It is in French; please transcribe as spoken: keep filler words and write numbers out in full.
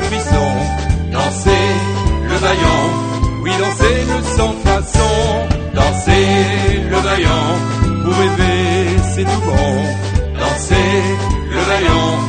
buisson. Dansez le vaillant, oui dansez-le sans façon. Dansez le vaillant, pour rêver c'est tout bon. Dansez le vaillant,